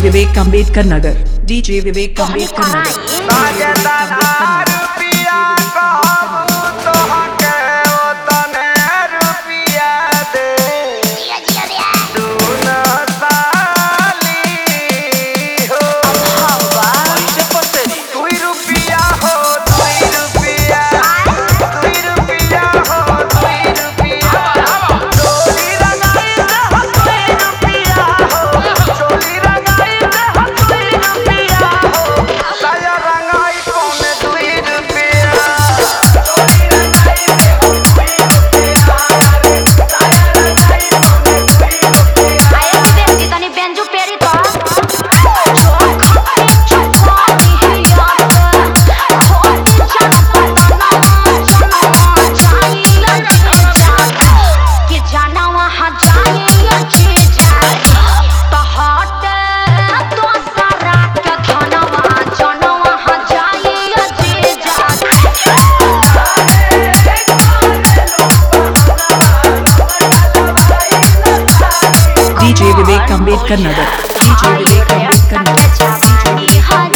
विवेक Ambedkar Nagar, DJ विवेक Ambedkar Nagar. DJ विवेक Ambedkar Nagar, DJ विवेक अम्बेडकर नगर।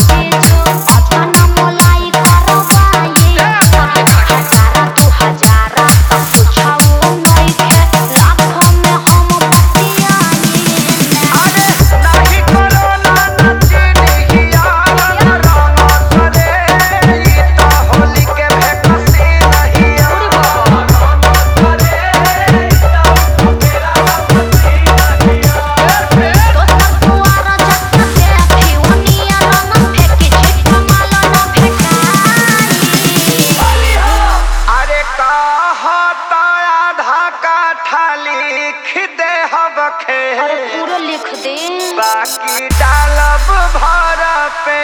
पूरा लिख दे बाकी डालब भर पे।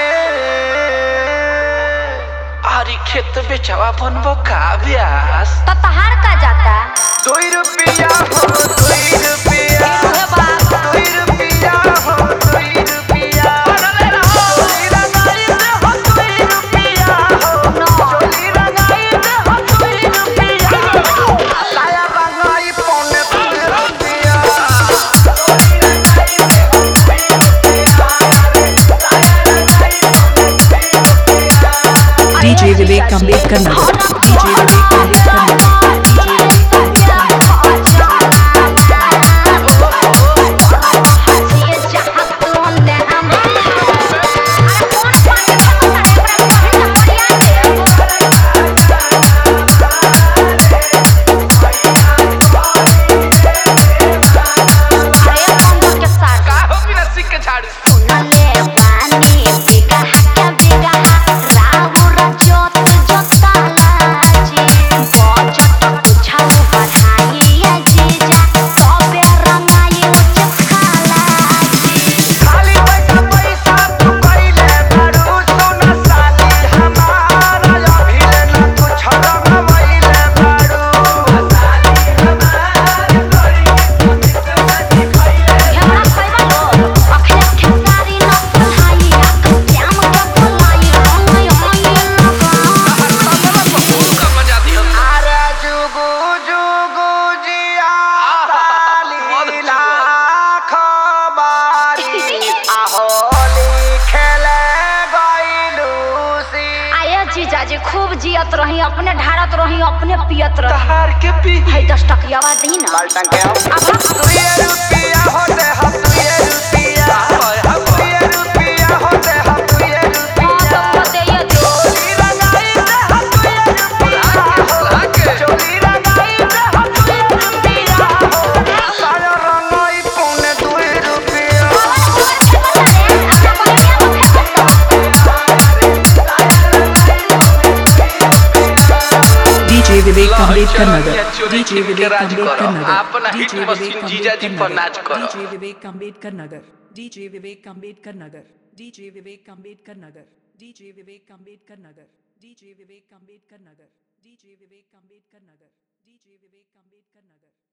अरे खेत बेचवा बनबो का ब्यास तो तहार का जाता 2 रुपया हो 2 रुपया 2 रुपया हो 2 रुपया चोली रंगाई दे हो 2 रुपया हो चोली रंगाई दे हो 2 रुपया साया रंगाई पौने 2 रुपया डीजे विवेक अम्बेडकर नगर, डीजे विवेक अम्बेडकर नगर। जीजाजी खूब जियत रही, अपने ढारत रही, अपने पियत रही। तहार के पी है 10 टकिया दी ना बाल्टन के अब 2 रुपया होते हम 2 रुपया 2 रुपया होते हम 2 रुपया चोली रंगाई दे हम 2 रुपया चोली रंगाई दे हम 2 रुपया साया रंगाई पौने 2 रुपया। डीजे विवेक अम्बेडकर नगर, डीजे विवेक अम्बेडकर नगर। अपना हिट मशीन जीजाजी पर नाच करो। डीजे विवेक अम्बेडकर नगर, डीजे विवेक अम्बेडकर नगर, डीजे विवेक अम्बेडकर नगर, डीजे विवेक अम्बेडकर नगर, डीजे विवेक अम्बेडकर नगर, डीजे विवेक अम्बेडकर नगर, डीजे विवेक अम्बेडकर नगर।